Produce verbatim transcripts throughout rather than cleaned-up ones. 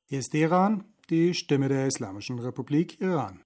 Hier ist Teheran, die Stimme der Islamischen Republik Iran.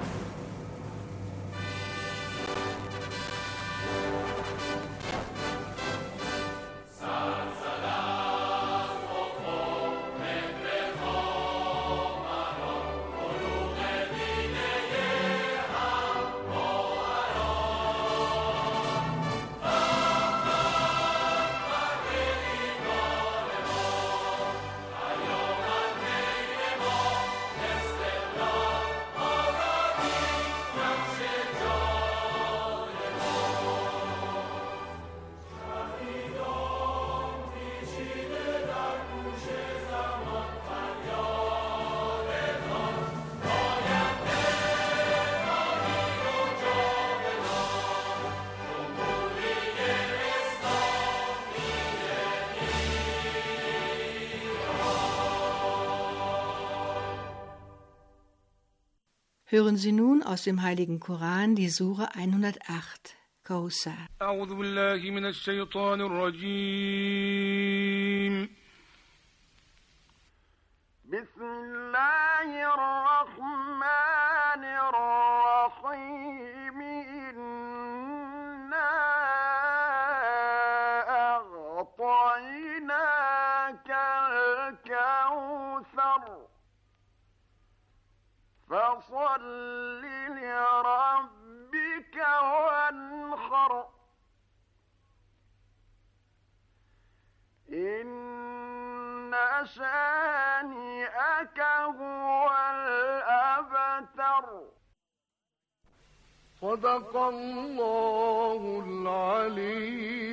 Hören Sie nun aus dem Heiligen Koran die Sure hundertacht, Kautsar. أعوذ بالله من الشيطان الرجيم. بسم الله الرحمن الرحيم. إنا أعطيناك الكوثر فصل لربك وانحر إن شانئك هو الأبتر. صدق الله العلي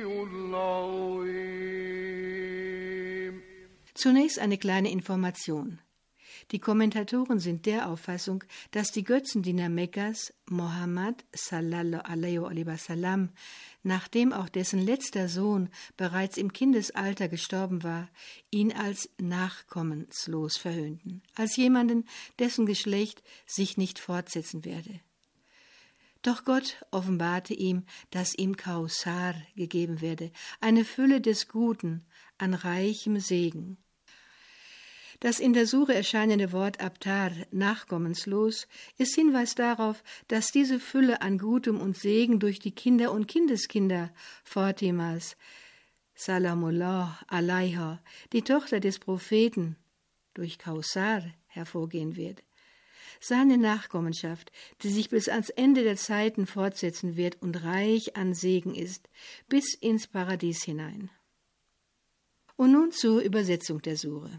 العظيم. Zunächst eine kleine Information. Die Kommentatoren sind der Auffassung, dass die Götzendiener Mekkas, Mohammed sallallahu alaihi wasallam, nachdem auch dessen letzter Sohn bereits im Kindesalter gestorben war, ihn als nachkommenslos verhöhnten, als jemanden, dessen Geschlecht sich nicht fortsetzen werde. Doch Gott offenbarte ihm, dass ihm Kautsar gegeben werde, eine Fülle des Guten an reichem Segen. Das in der Sure erscheinende Wort Abtar, nachkommenslos, ist Hinweis darauf, dass diese Fülle an Gutem und Segen durch die Kinder und Kindeskinder Fatimas, Salamullah alaiha, die Tochter des Propheten, durch Kautsar hervorgehen wird. Seine Nachkommenschaft, die sich bis ans Ende der Zeiten fortsetzen wird und reich an Segen ist, bis ins Paradies hinein. Und nun zur Übersetzung der Sure.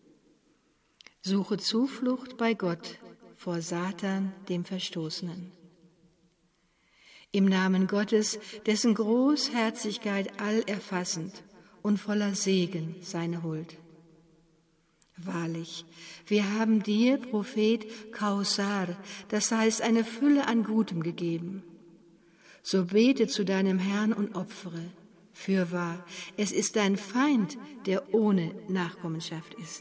Suche Zuflucht bei Gott vor Satan, dem Verstoßenen. Im Namen Gottes, dessen Großherzigkeit allerfassend und voller Segen seine Huld. Wahrlich, wir haben dir, Prophet, Kautsar, das heißt eine Fülle an Gutem gegeben. So bete zu deinem Herrn und opfere. Fürwahr, es ist dein Feind, der ohne Nachkommenschaft ist.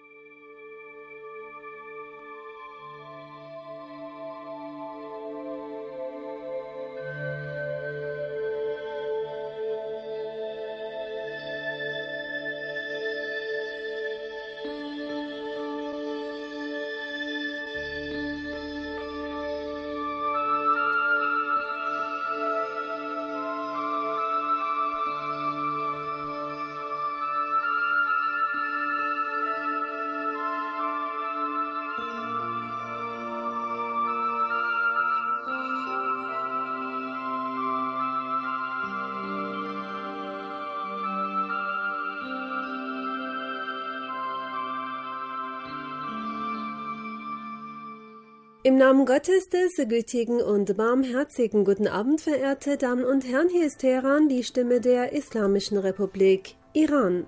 Im Namen Gottes des gütigen und barmherzigen guten Abend, verehrte Damen und Herren, hier ist Teheran, die Stimme der Islamischen Republik Iran.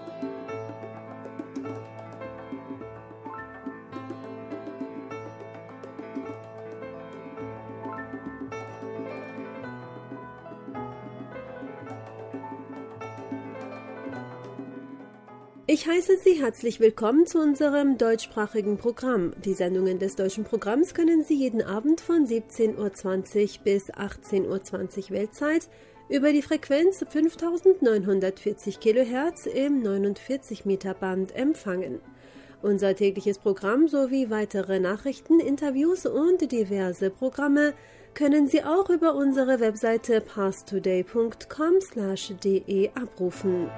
Ich heiße Sie herzlich willkommen zu unserem deutschsprachigen Programm. Die Sendungen des deutschen Programms können Sie jeden Abend von siebzehn Uhr zwanzig bis achtzehn Uhr zwanzig Weltzeit über die Frequenz fünftausendneunhundertvierzig Kilohertz im neunundvierzig Meter Band empfangen. Unser tägliches Programm sowie weitere Nachrichten, Interviews und diverse Programme können Sie auch über unsere Webseite parstoday punkt com slash de abrufen.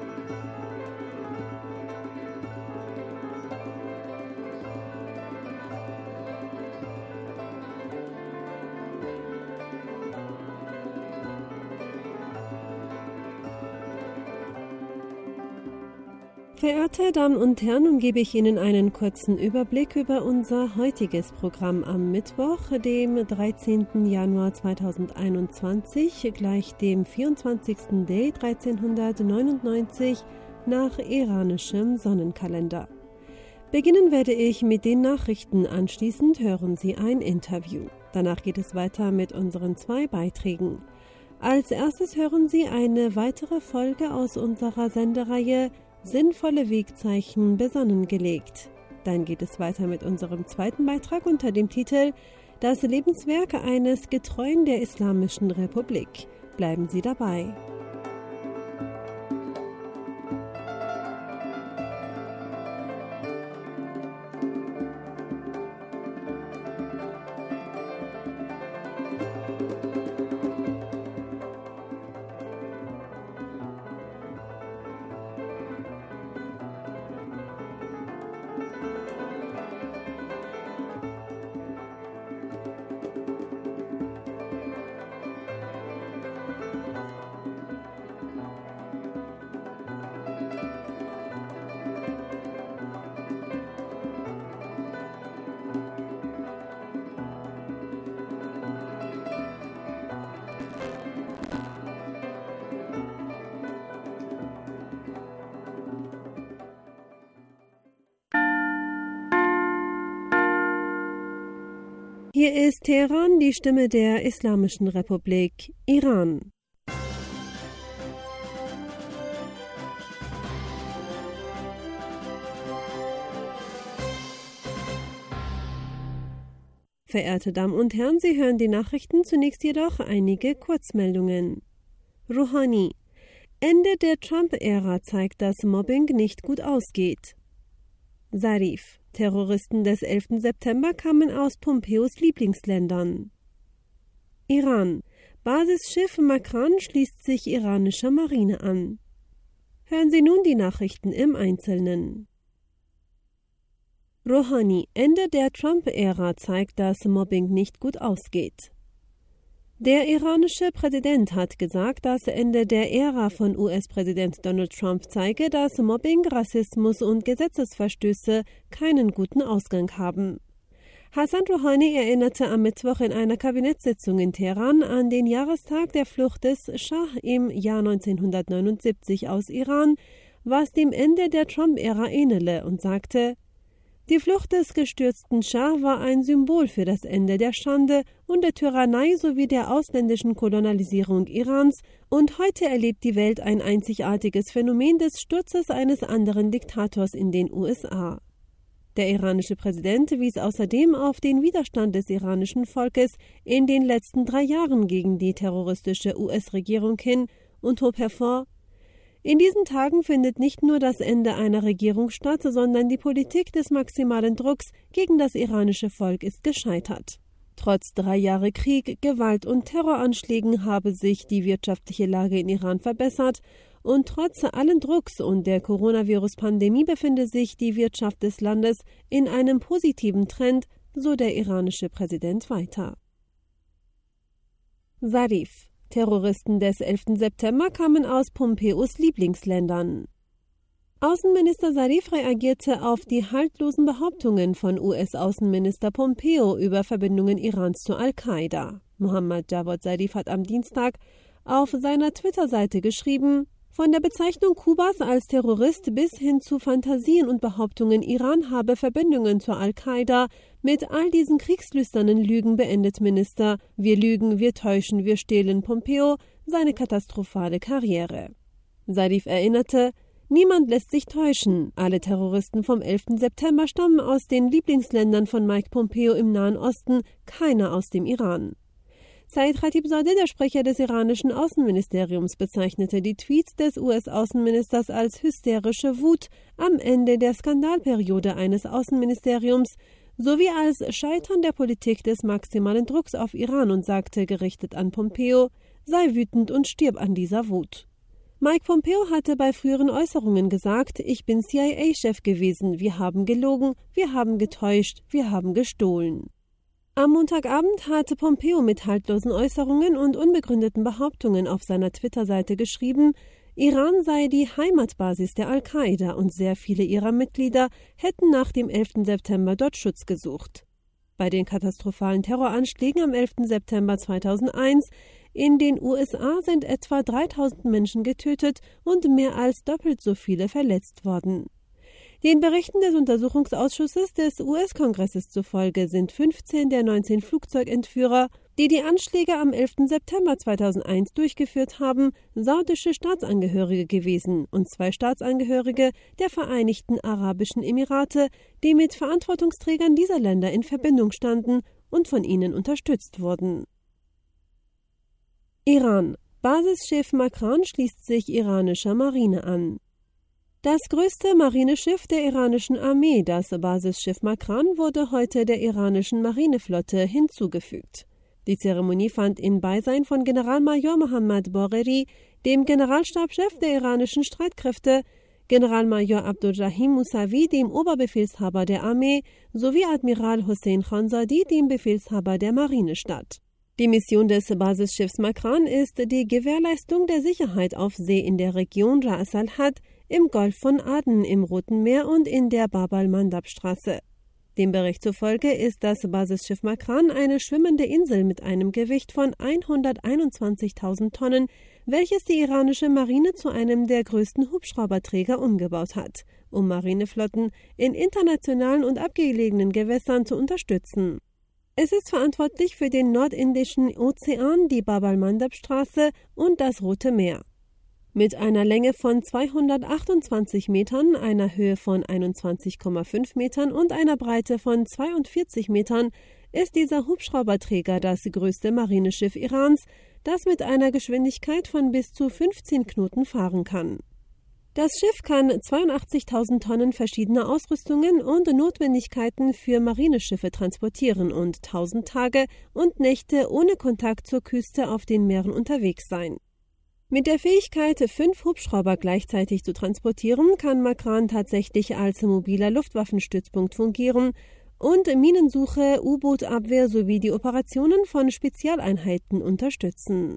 Verehrte Damen und Herren, nun gebe ich Ihnen einen kurzen Überblick über unser heutiges Programm am Mittwoch, dem dreizehnten Januar zweitausendeinundzwanzig, gleich dem vierundzwanzigsten Day dreizehnhundertneunundneunzig nach iranischem Sonnenkalender. Beginnen werde ich mit den Nachrichten, anschließend hören Sie ein Interview. Danach geht es weiter mit unseren zwei Beiträgen. Als erstes hören Sie eine weitere Folge aus unserer Sendereihe Sinnvolle Wegzeichen besonnen gelegt. Dann geht es weiter mit unserem zweiten Beitrag unter dem Titel Das Lebenswerk eines Getreuen der Islamischen Republik. Bleiben Sie dabei. Hier ist Teheran, die Stimme der Islamischen Republik, Iran. Verehrte Damen und Herren, Sie hören die Nachrichten, zunächst jedoch einige Kurzmeldungen. Rouhani: Ende der Trump-Ära zeigt, dass Mobbing nicht gut ausgeht. Zarif: Terroristen des elften September kamen aus Pompeos Lieblingsländern. Iran: Basisschiff Makran schließt sich iranischer Marine an. Hören Sie nun die Nachrichten im Einzelnen. Rouhani: Ende der Trump-Ära zeigt, dass Mobbing nicht gut ausgeht. Der iranische Präsident hat gesagt, das Ende der Ära von U S-Präsident Donald Trump zeige, dass Mobbing, Rassismus und Gesetzesverstöße keinen guten Ausgang haben. Hassan Rouhani erinnerte am Mittwoch in einer Kabinettssitzung in Teheran an den Jahrestag der Flucht des Schah im Jahr neunzehnhundertneunundsiebzig aus Iran, was dem Ende der Trump-Ära ähnele, und sagte: Die Flucht des gestürzten Schah war ein Symbol für das Ende der Schande und der Tyrannei sowie der ausländischen Kolonialisierung Irans, und heute erlebt die Welt ein einzigartiges Phänomen des Sturzes eines anderen Diktators in den U S A. Der iranische Präsident wies außerdem auf den Widerstand des iranischen Volkes in den letzten drei Jahren gegen die terroristische U S-Regierung hin und hob hervor: In diesen Tagen findet nicht nur das Ende einer Regierung statt, sondern die Politik des maximalen Drucks gegen das iranische Volk ist gescheitert. Trotz drei Jahre Krieg, Gewalt und Terroranschlägen habe sich die wirtschaftliche Lage in Iran verbessert, und trotz allen Drucks und der Coronavirus-Pandemie befinde sich die Wirtschaft des Landes in einem positiven Trend, so der iranische Präsident weiter. Zarif: Terroristen des elften September kamen aus Pompeos Lieblingsländern. Außenminister Zarif reagierte auf die haltlosen Behauptungen von U S-Außenminister Pompeo über Verbindungen Irans zu Al-Qaida. Mohammad Javad Zarif hat am Dienstag auf seiner Twitter-Seite geschrieben: Von der Bezeichnung Kubas als Terrorist bis hin zu Fantasien und Behauptungen, Iran habe Verbindungen zur Al-Qaida, mit all diesen kriegslüsternen Lügen beendet Minister, wir lügen, wir täuschen, wir stehlen Pompeo seine katastrophale Karriere. Zarif erinnerte: Niemand lässt sich täuschen. Alle Terroristen vom elften September stammen aus den Lieblingsländern von Mike Pompeo im Nahen Osten, keiner aus dem Iran. Said Khatibzadeh, der Sprecher des iranischen Außenministeriums, bezeichnete die Tweets des U S-Außenministers als hysterische Wut am Ende der Skandalperiode eines Außenministeriums sowie als Scheitern der Politik des maximalen Drucks auf Iran und sagte, gerichtet an Pompeo, sei wütend und stirb an dieser Wut. Mike Pompeo hatte bei früheren Äußerungen gesagt, ich bin C I A-Chef gewesen, wir haben gelogen, wir haben getäuscht, wir haben gestohlen. Am Montagabend hatte Pompeo mit haltlosen Äußerungen und unbegründeten Behauptungen auf seiner Twitter-Seite geschrieben, Iran sei die Heimatbasis der Al-Qaida und sehr viele ihrer Mitglieder hätten nach dem elften September dort Schutz gesucht. Bei den katastrophalen Terroranschlägen am elften September zweitausendeins in den U S A sind etwa dreitausend Menschen getötet und mehr als doppelt so viele verletzt worden. Den Berichten des Untersuchungsausschusses des U S-Kongresses zufolge sind fünfzehn der neunzehn Flugzeugentführer, die die Anschläge am elften September zweitausendeins durchgeführt haben, saudische Staatsangehörige gewesen und zwei Staatsangehörige der Vereinigten Arabischen Emirate, die mit Verantwortungsträgern dieser Länder in Verbindung standen und von ihnen unterstützt wurden. Iran. Basisschiff Makran schließt sich iranischer Marine an. Das größte Marineschiff der iranischen Armee, das Basisschiff Makran, wurde heute der iranischen Marineflotte hinzugefügt. Die Zeremonie fand in Beisein von Generalmajor Mohammad Bagheri, dem Generalstabschef der iranischen Streitkräfte, Generalmajor Abdurrahim Musavi, dem Oberbefehlshaber der Armee, sowie Admiral Hossein Khanzadi, dem Befehlshaber der Marine statt. Die Mission des Basisschiffs Makran ist die Gewährleistung der Sicherheit auf See in der Region Ras al-Had, im Golf von Aden, im Roten Meer und in der Bab al-Mandab-Straße. Dem Bericht zufolge ist das Basisschiff Makran eine schwimmende Insel mit einem Gewicht von hunderteinundzwanzigtausend Tonnen, welches die iranische Marine zu einem der größten Hubschrauberträger umgebaut hat, um Marineflotten in internationalen und abgelegenen Gewässern zu unterstützen. Es ist verantwortlich für den Nordindischen Ozean, die Bab al-Mandab-Straße und das Rote Meer. Mit einer Länge von zweihundertachtundzwanzig Metern, einer Höhe von einundzwanzig Komma fünf Metern und einer Breite von zweiundvierzig Metern ist dieser Hubschrauberträger das größte Marineschiff Irans, das mit einer Geschwindigkeit von bis zu fünfzehn Knoten fahren kann. Das Schiff kann zweiundachtzigtausend Tonnen verschiedener Ausrüstungen und Notwendigkeiten für Marineschiffe transportieren und tausend Tage und Nächte ohne Kontakt zur Küste auf den Meeren unterwegs sein. Mit der Fähigkeit, fünf Hubschrauber gleichzeitig zu transportieren, kann Makran tatsächlich als mobiler Luftwaffenstützpunkt fungieren und Minensuche, U-Boot-Abwehr sowie die Operationen von Spezialeinheiten unterstützen.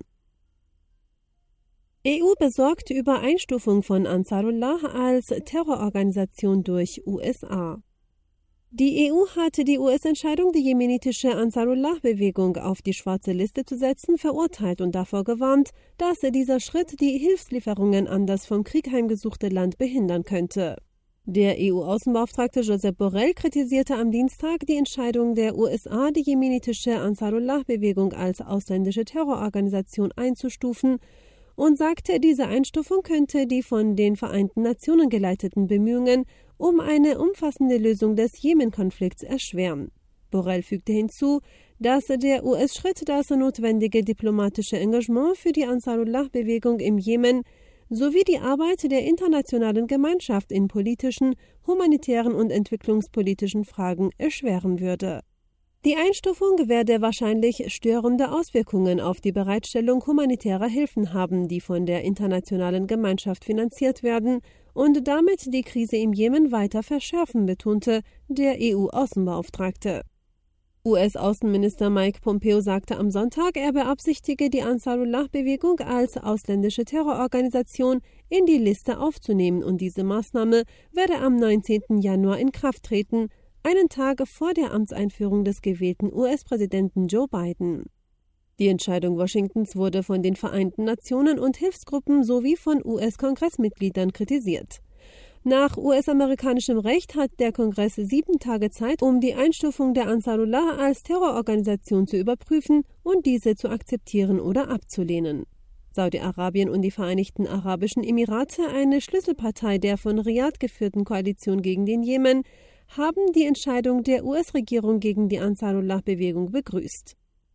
E U besorgt über Einstufung von Ansarullah als Terrororganisation durch U S A. Die E U hatte die U S-Entscheidung, die jemenitische Ansarullah-Bewegung auf die schwarze Liste zu setzen, verurteilt und davor gewarnt, dass dieser Schritt die Hilfslieferungen an das vom Krieg heimgesuchte Land behindern könnte. Der E U-Außenbeauftragte Josep Borrell kritisierte am Dienstag die Entscheidung der U S A, die jemenitische Ansarullah-Bewegung als ausländische Terrororganisation einzustufen und sagte, diese Einstufung könnte die von den Vereinten Nationen geleiteten Bemühungen um eine umfassende Lösung des Jemen-Konflikts erschweren. Borrell fügte hinzu, dass der U S-Schritt das notwendige diplomatische Engagement für die Ansarullah-Bewegung im Jemen sowie die Arbeit der internationalen Gemeinschaft in politischen, humanitären und entwicklungspolitischen Fragen erschweren würde. Die Einstufung werde wahrscheinlich störende Auswirkungen auf die Bereitstellung humanitärer Hilfen haben, die von der internationalen Gemeinschaft finanziert werden und damit die Krise im Jemen weiter verschärfen, betonte der E U-Außenbeauftragte. U S-Außenminister Mike Pompeo sagte am Sonntag, er beabsichtige, die Ansarullah-Bewegung als ausländische Terrororganisation in die Liste aufzunehmen und diese Maßnahme werde am neunzehnten Januar in Kraft treten, einen Tag vor der Amtseinführung des gewählten U S-Präsidenten Joe Biden. Die Entscheidung Washingtons wurde von den Vereinten Nationen und Hilfsgruppen sowie von U S-Kongressmitgliedern kritisiert. Nach U S-amerikanischem Recht hat der Kongress sieben Tage Zeit, um die Einstufung der Ansarullah als Terrororganisation zu überprüfen und diese zu akzeptieren oder abzulehnen. Saudi-Arabien und die Vereinigten Arabischen Emirate, eine Schlüsselpartei der von Riad geführten Koalition gegen den Jemen, haben die Entscheidung der U S-Regierung gegen die Ansarullah-Bewegung begrüßt.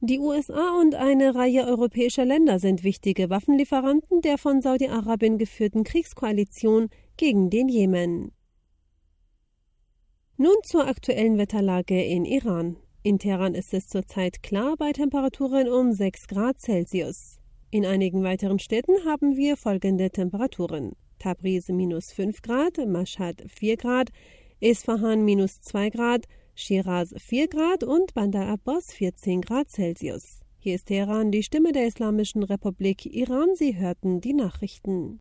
Die U S A und eine Reihe europäischer Länder sind wichtige Waffenlieferanten der von Saudi-Arabien geführten Kriegskoalition gegen den Jemen. Nun zur aktuellen Wetterlage in Iran. In Teheran ist es zurzeit klar bei Temperaturen um sechs Grad Celsius. In einigen weiteren Städten haben wir folgende Temperaturen: Tabriz minus fünf Grad, Mashhad vier Grad, Isfahan minus zwei Grad, Shiraz vier Grad und Bandar Abbas vierzehn Grad Celsius. Hier ist Teheran, die Stimme der Islamischen Republik Iran. Sie hörten die Nachrichten.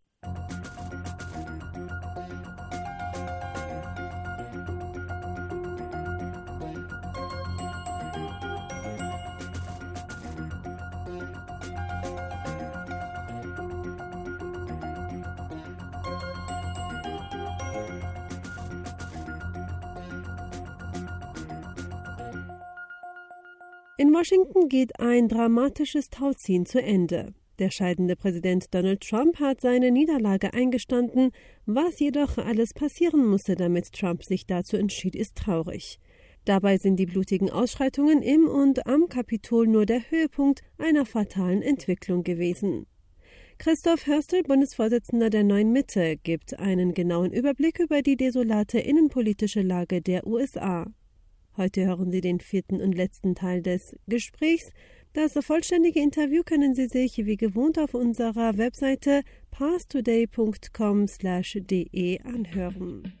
In Washington geht ein dramatisches Tauziehen zu Ende. Der scheidende Präsident Donald Trump hat seine Niederlage eingestanden. Was jedoch alles passieren musste, damit Trump sich dazu entschied, ist traurig. Dabei sind die blutigen Ausschreitungen im und am Kapitol nur der Höhepunkt einer fatalen Entwicklung gewesen. Christoph Hörstel, Bundesvorsitzender der Neuen Mitte, gibt einen genauen Überblick über die desolate innenpolitische Lage der U S A. Heute hören Sie den vierten und letzten Teil des Gesprächs. Das vollständige Interview können Sie sich wie gewohnt auf unserer Webseite parstoday punkt com slash de anhören.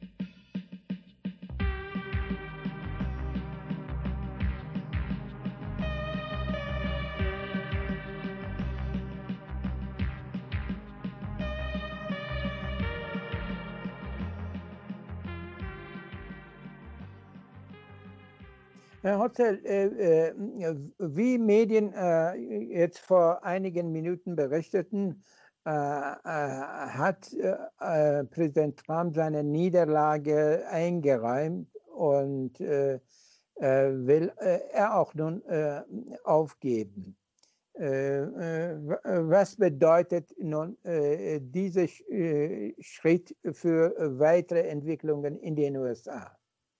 Herr Hotzel, äh, äh, wie Medien äh, jetzt vor einigen Minuten berichteten, äh, äh, hat äh, Präsident Trump seine Niederlage eingeräumt und äh, äh, will äh, er auch nun äh, aufgeben. Äh, äh, was bedeutet nun äh, dieser äh, Schritt für weitere Entwicklungen in den U S A?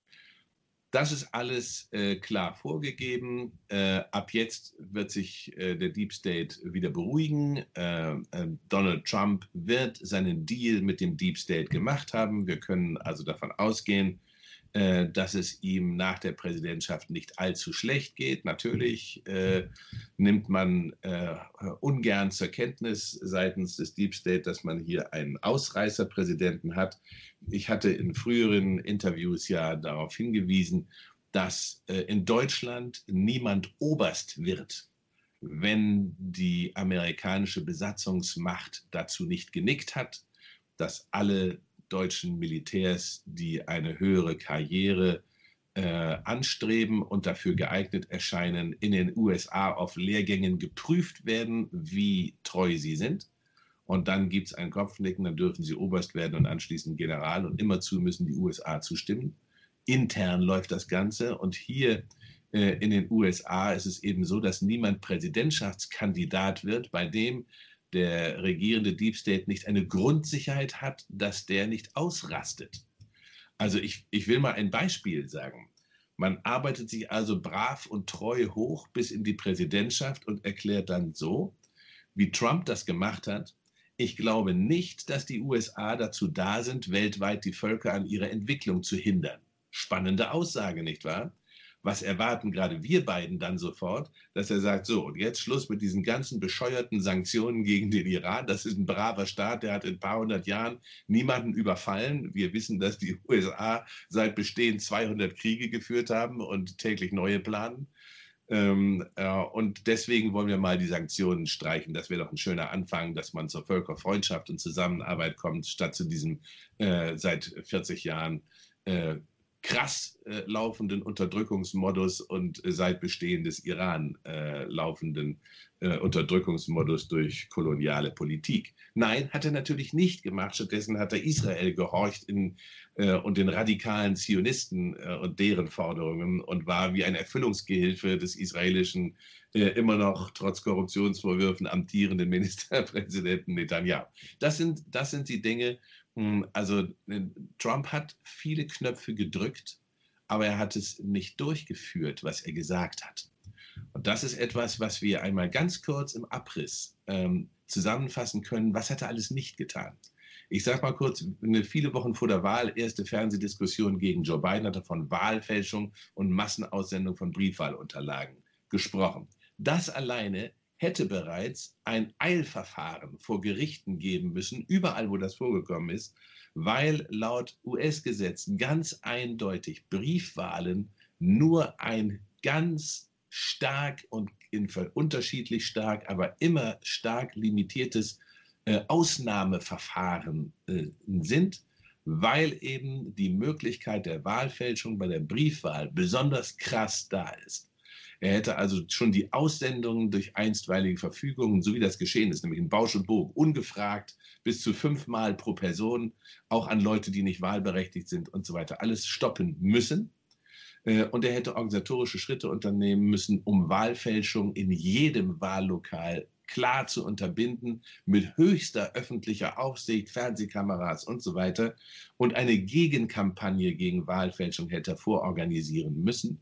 Das ist alles äh, klar vorgegeben. Äh, ab jetzt wird sich äh, der Deep State wieder beruhigen. Äh, äh, Donald Trump wird seinen Deal mit dem Deep State gemacht haben. Wir können also davon ausgehen, äh, dass es ihm nach der Präsidentschaft nicht allzu schlecht geht. Natürlich äh, nimmt man äh, ungern zur Kenntnis seitens des Deep State, dass man hier einen Ausreißerpräsidenten hat. Ich hatte in früheren Interviews ja darauf hingewiesen, dass äh, in Deutschland niemand Oberst wird, wenn die amerikanische Besatzungsmacht dazu nicht genickt hat, dass alle deutschen Militärs, die eine höhere Karriere äh, anstreben und dafür geeignet erscheinen, in den U S A auf Lehrgängen geprüft werden, wie treu sie sind. Und dann gibt es ein Kopfnicken, dann dürfen sie Oberst werden und anschließend General. Und immerzu müssen die U S A zustimmen. Intern läuft das Ganze. Und hier äh, in den U S A ist es eben so, dass niemand Präsidentschaftskandidat wird, bei dem der regierende Deep State nicht eine Grundsicherheit hat, dass der nicht ausrastet. Also ich, ich will mal ein Beispiel sagen. Man arbeitet sich also brav und treu hoch bis in die Präsidentschaft und erklärt dann so, wie Trump das gemacht hat: Ich glaube nicht, dass die U S A dazu da sind, weltweit die Völker an ihrer Entwicklung zu hindern. Spannende Aussage, nicht wahr? Was erwarten gerade wir beiden dann sofort? Dass er sagt, so, und jetzt Schluss mit diesen ganzen bescheuerten Sanktionen gegen den Iran. Das ist ein braver Staat, der hat in ein paar hundert Jahren niemanden überfallen. Wir wissen, dass die U S A seit Bestehen zweihundert Kriege geführt haben und täglich neue planen. Ähm, äh, und deswegen wollen wir mal die Sanktionen streichen. Das wäre doch ein schöner Anfang, dass man zur Völkerfreundschaft und Zusammenarbeit kommt, statt zu diesem äh, seit vierzig Jahren äh, krass äh, laufenden Unterdrückungsmodus und äh, seit Bestehen des Iran äh, laufenden äh, Unterdrückungsmodus durch koloniale Politik. Nein, hat er natürlich nicht gemacht. Stattdessen hat er Israel gehorcht in, äh, und den radikalen Zionisten äh, und deren Forderungen und war wie ein Erfüllungsgehilfe des israelischen, äh, immer noch trotz Korruptionsvorwürfen amtierenden Ministerpräsidenten Netanyahu. Das sind, das sind die Dinge. Also Trump hat viele Knöpfe gedrückt, aber er hat es nicht durchgeführt, was er gesagt hat. Und Und das ist etwas, was wir einmal ganz kurz im Abriss ähm, zusammenfassen können. Was hat er alles nicht getan? Ich sage mal kurz, eine, viele Wochen vor der Wahl, erste Fernsehdiskussion gegen Joe Biden, hat er von Wahlfälschung und Massenaussendung von Briefwahlunterlagen gesprochen. Das alleine hätte bereits ein Eilverfahren vor Gerichten geben müssen, überall, wo das vorgekommen ist, weil laut U S-Gesetzen ganz eindeutig Briefwahlen nur ein ganz stark und in unterschiedlich stark, aber immer stark limitiertes äh, Ausnahmeverfahren äh, sind, weil eben die Möglichkeit der Wahlfälschung bei der Briefwahl besonders krass da ist. Er hätte also schon die Aussendungen durch einstweilige Verfügungen, so wie das geschehen ist, nämlich in Bausch und Bogen, ungefragt, bis zu fünfmal pro Person, auch an Leute, die nicht wahlberechtigt sind und so weiter, alles stoppen müssen. Und er hätte organisatorische Schritte unternehmen müssen, um Wahlfälschung in jedem Wahllokal klar zu unterbinden, mit höchster öffentlicher Aufsicht, Fernsehkameras und so weiter. Und eine Gegenkampagne gegen Wahlfälschung hätte er vororganisieren müssen,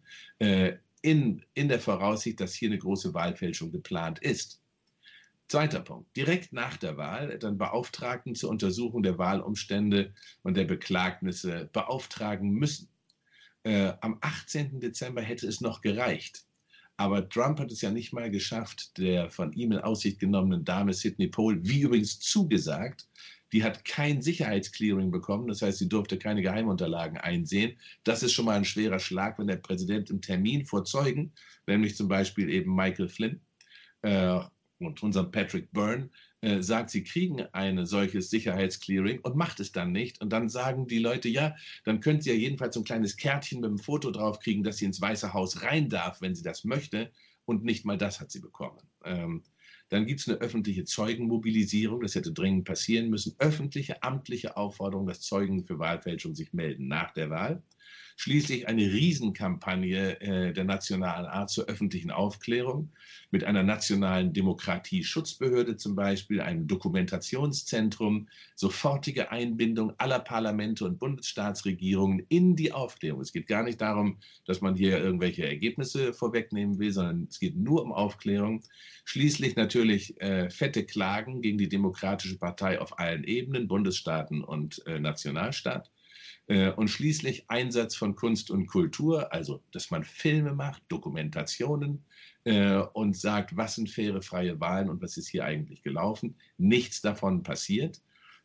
in, in der Voraussicht, dass hier eine große Wahlfälschung geplant ist. Zweiter Punkt. Direkt nach der Wahl dann Beauftragten zur Untersuchung der Wahlumstände und der Beklagnisse beauftragen müssen. Äh, am achtzehnten Dezember hätte es noch gereicht. Aber Trump hat es ja nicht mal geschafft, der von ihm in Aussicht genommenen Dame Sidney Pohl, wie übrigens zugesagt, die hat kein Sicherheitsclearing bekommen, das heißt, sie durfte keine Geheimunterlagen einsehen. Das ist schon mal ein schwerer Schlag, wenn der Präsident im Termin vor Zeugen, nämlich zum Beispiel eben Michael Flynn äh, und unserem Patrick Byrne, äh, sagt, sie kriegen ein solches Sicherheitsclearing und macht es dann nicht. Und dann sagen die Leute, ja, dann können sie ja jedenfalls so ein kleines Kärtchen mit einem Foto drauf kriegen, dass sie ins Weiße Haus rein darf, wenn sie das möchte. Und nicht mal das hat sie bekommen. Ähm, Dann gibt es eine öffentliche Zeugenmobilisierung, das hätte dringend passieren müssen. Öffentliche, amtliche Aufforderung, dass Zeugen für Wahlfälschung sich melden nach der Wahl. Schließlich eine Riesenkampagne äh, der nationalen Art zur öffentlichen Aufklärung mit einer nationalen Demokratieschutzbehörde zum Beispiel, einem Dokumentationszentrum, sofortige Einbindung aller Parlamente und Bundesstaatsregierungen in die Aufklärung. Es geht gar nicht darum, dass man hier irgendwelche Ergebnisse vorwegnehmen will, sondern es geht nur um Aufklärung. Schließlich natürlich äh, fette Klagen gegen die Demokratische Partei auf allen Ebenen, Bundesstaaten und äh, Nationalstaat. Und schließlich Einsatz von Kunst und Kultur, also dass man Filme macht, Dokumentationen äh, und sagt, was sind faire, freie Wahlen und was ist hier eigentlich gelaufen. Nichts davon passiert.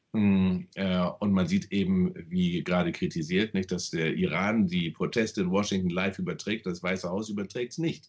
Äh, und man sieht eben, wie gerade kritisiert, nicht, dass der Iran die Proteste in Washington live überträgt, das Weiße Haus überträgt es nicht.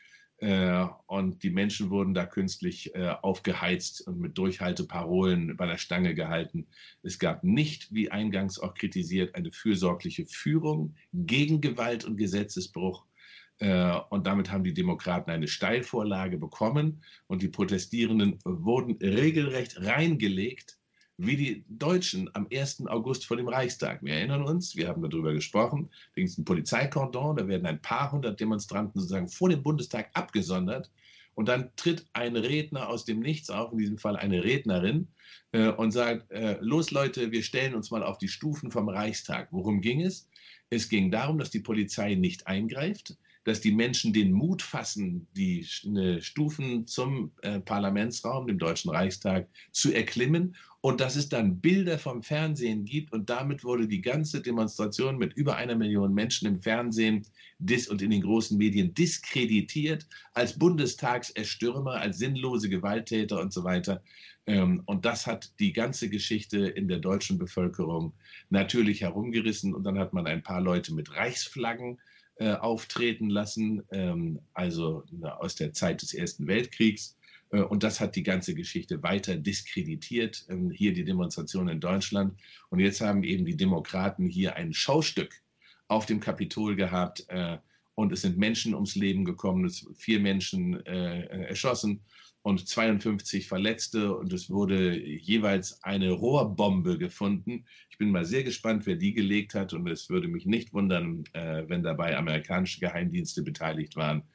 Äh, und die Menschen wurden da künstlich äh, aufgeheizt und mit Durchhalteparolen bei der Stange gehalten. Es gab nicht, wie eingangs auch kritisiert, eine fürsorgliche Führung gegen Gewalt und Gesetzesbruch. Äh, und damit haben die Demokraten eine Steilvorlage bekommen und die Protestierenden wurden regelrecht reingelegt, wie die Deutschen am ersten August vor dem Reichstag. Wir erinnern uns, wir haben darüber gesprochen, da gibt es ein Polizeikordon, da werden ein paar hundert Demonstranten sozusagen vor dem Bundestag abgesondert und dann tritt ein Redner aus dem Nichts auf, in diesem Fall eine Rednerin, äh, und sagt, äh, los Leute, wir stellen uns mal auf die Stufen vom Reichstag. Worum ging es? Es ging darum, dass die Polizei nicht eingreift, dass die Menschen den Mut fassen, die Stufen zum äh, Parlamentsraum, dem Deutschen Reichstag, zu erklimmen und dass es dann Bilder vom Fernsehen gibt und damit wurde die ganze Demonstration mit über einer Million Menschen im Fernsehen dis- und in den großen Medien diskreditiert als Bundestagserstürmer, als sinnlose Gewalttäter und so weiter. Ähm, und das hat die ganze Geschichte in der deutschen Bevölkerung natürlich herumgerissen und dann hat man ein paar Leute mit Reichsflaggen Äh, auftreten lassen, ähm, also na, aus der Zeit des Ersten Weltkriegs. Äh, und das hat die ganze Geschichte weiter diskreditiert, ähm, hier die Demonstration in Deutschland. Und jetzt haben eben die Demokraten hier ein Schaustück auf dem Kapitol gehabt äh, und es sind Menschen ums Leben gekommen, es sind vier Menschen äh, erschossen und zweiundfünfzig Verletzte und es wurde jeweils eine Rohrbombe gefunden. Ich bin mal sehr gespannt, wer die gelegt hat und es würde mich nicht wundern, äh, wenn dabei amerikanische Geheimdienste beteiligt waren.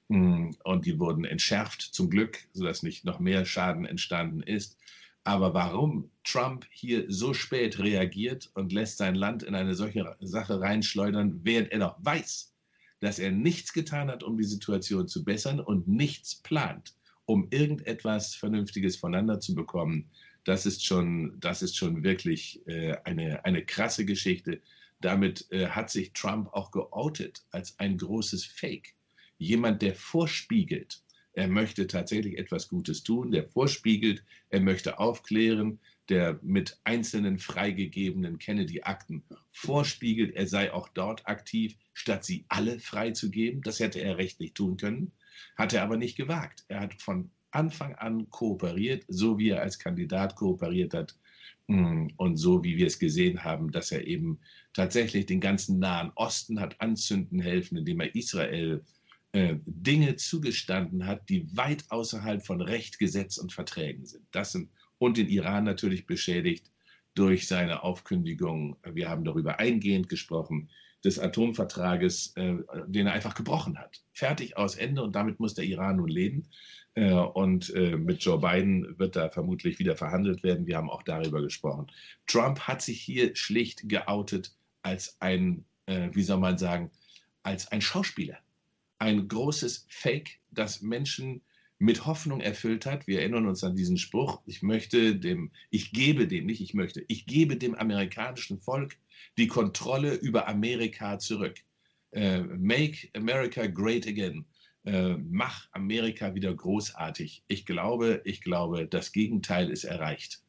Und die wurden entschärft zum Glück, sodass nicht noch mehr Schaden entstanden ist. Aber warum Trump hier so spät reagiert und lässt sein Land in eine solche Sache reinschleudern, während er noch weiß, dass er nichts getan hat, um die Situation zu bessern und nichts plant, um irgendetwas Vernünftiges voneinander zu bekommen. Das ist schon, das ist schon wirklich äh, eine, eine krasse Geschichte. Damit äh, hat sich Trump auch geoutet als ein großes Fake. Jemand, der vorspiegelt, er möchte tatsächlich etwas Gutes tun, der vorspiegelt, er möchte aufklären, der mit einzelnen freigegebenen Kennedy-Akten vorspiegelt, er sei auch dort aktiv, statt sie alle freizugeben. Das hätte er rechtlich tun können, hat er aber nicht gewagt. Er hat von Anfang an kooperiert, so wie er als Kandidat kooperiert hat und so wie wir es gesehen haben, dass er eben tatsächlich den ganzen Nahen Osten hat anzünden helfen, indem er Israel äh, Dinge zugestanden hat, die weit außerhalb von Recht, Gesetz und Verträgen sind. Das sind und den Iran natürlich beschädigt durch seine Aufkündigung, wir haben darüber eingehend gesprochen, des Atomvertrages, äh, den er einfach gebrochen hat. Fertig, aus, Ende, und damit muss der Iran nun leben. Äh, und äh, mit Joe Biden wird da vermutlich wieder verhandelt werden. Wir haben auch darüber gesprochen. Trump hat sich hier schlicht geoutet als ein, äh, wie soll man sagen, als ein Schauspieler. Ein großes Fake, das Menschen mit Hoffnung erfüllt hat. Wir erinnern uns an diesen Spruch, ich möchte dem, ich gebe dem, nicht ich möchte, ich gebe dem amerikanischen Volk die Kontrolle über Amerika zurück. Uh, make America great again. Uh, mach Amerika wieder großartig. Ich glaube, ich glaube, das Gegenteil ist erreicht.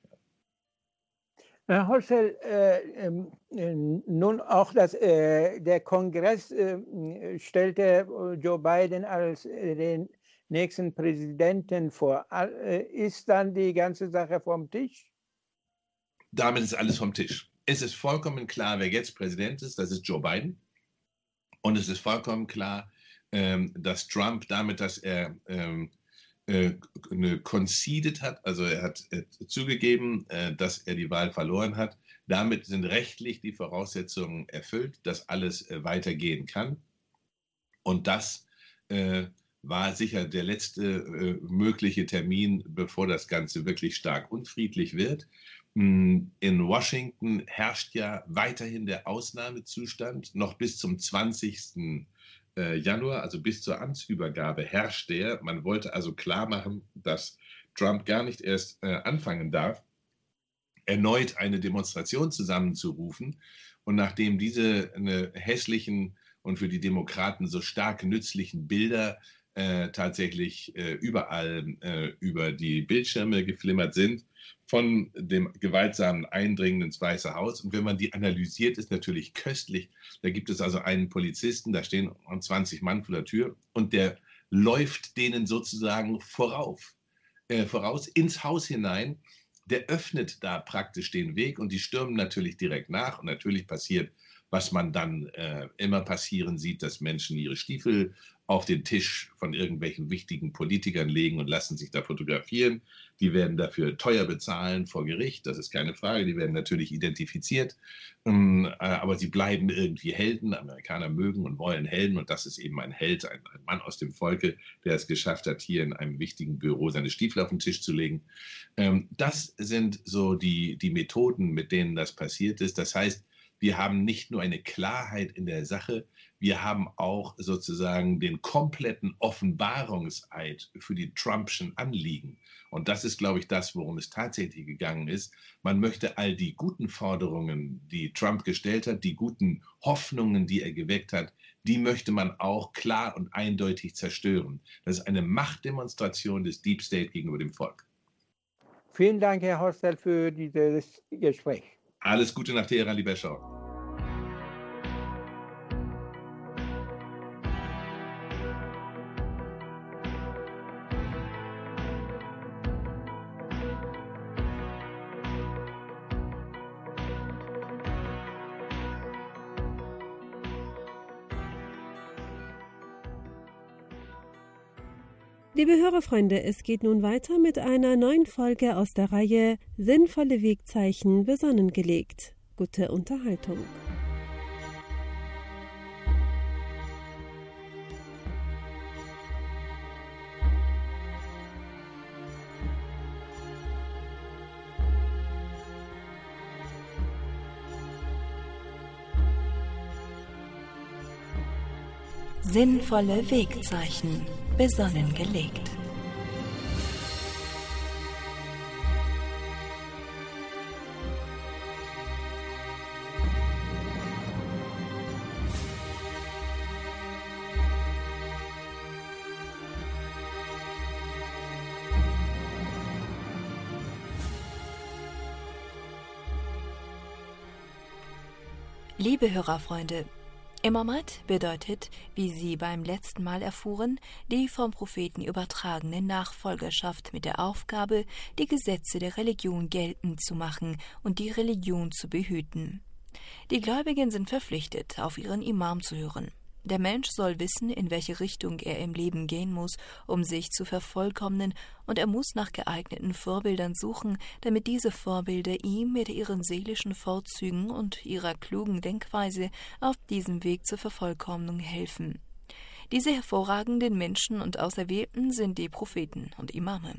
Herr Holzell, äh, äh, nun auch das, äh, der Kongress äh, stellte Joe Biden als äh, den nächsten Präsidenten vor. Äh, ist dann die ganze Sache vom Tisch? Damit ist alles vom Tisch. Es ist vollkommen klar, wer jetzt Präsident ist, das ist Joe Biden. Und es ist vollkommen klar, ähm, dass Trump damit, dass er ähm, äh, conceded hat, also er hat äh, zugegeben, äh, dass er die Wahl verloren hat. Damit sind rechtlich die Voraussetzungen erfüllt, dass alles äh, weitergehen kann. Und das äh, war sicher der letzte äh, mögliche Termin, bevor das Ganze wirklich stark unfriedlich wird. In Washington herrscht ja weiterhin der Ausnahmezustand. Noch bis zum zwanzigsten Januar, also bis zur Amtsübergabe, herrscht der. Man wollte also klar machen, dass Trump gar nicht erst äh, anfangen darf, erneut eine Demonstration zusammenzurufen. Und nachdem diese eine hässlichen und für die Demokraten so stark nützlichen Bilder äh, tatsächlich äh, überall äh, über die Bildschirme geflimmert sind, von dem gewaltsamen Eindringen ins Weiße Haus. Und wenn man die analysiert, ist natürlich köstlich. Da gibt es also einen Polizisten, da stehen zwanzig Mann vor der Tür und der läuft denen sozusagen vorauf, äh, voraus ins Haus hinein. Der öffnet da praktisch den Weg und die stürmen natürlich direkt nach. Und natürlich passiert, was man dann äh, immer passieren sieht, dass Menschen ihre Stiefel auf den Tisch von irgendwelchen wichtigen Politikern legen und lassen sich da fotografieren. Die werden dafür teuer bezahlen vor Gericht, das ist keine Frage. Die werden natürlich identifiziert, ähm, äh, aber sie bleiben irgendwie Helden. Amerikaner mögen und wollen Helden und das ist eben ein Held, ein, ein Mann aus dem Volke, der es geschafft hat, hier in einem wichtigen Büro seine Stiefel auf den Tisch zu legen. Ähm, das sind so die, die Methoden, mit denen das passiert ist. Das heißt, wir haben nicht nur eine Klarheit in der Sache, wir haben auch sozusagen den kompletten Offenbarungseid für die Trumpschen Anliegen. Und das ist, glaube ich, das, worum es tatsächlich gegangen ist. Man möchte all die guten Forderungen, die Trump gestellt hat, die guten Hoffnungen, die er geweckt hat, die möchte man auch klar und eindeutig zerstören. Das ist eine Machtdemonstration des Deep State gegenüber dem Volk. Vielen Dank, Herr Hostel, für dieses Gespräch. Alles Gute nach Teheran, lieber Schau. Liebe Hörerfreunde, es geht nun weiter mit einer neuen Folge aus der Reihe Sinnvolle Wegzeichen besonnen gelegt. Gute Unterhaltung. Sinnvolle Wegzeichen, besonnen gelegt. Liebe Hörerfreunde, Imamat bedeutet, wie Sie beim letzten Mal erfuhren, die vom Propheten übertragene Nachfolgerschaft mit der Aufgabe, die Gesetze der Religion geltend zu machen und die Religion zu behüten. Die Gläubigen sind verpflichtet, auf ihren Imam zu hören. Der Mensch soll wissen, in welche Richtung er im Leben gehen muss, um sich zu vervollkommnen, und er muss nach geeigneten Vorbildern suchen, damit diese Vorbilder ihm mit ihren seelischen Vorzügen und ihrer klugen Denkweise auf diesem Weg zur Vervollkommnung helfen. Diese hervorragenden Menschen und Auserwählten sind die Propheten und Imame.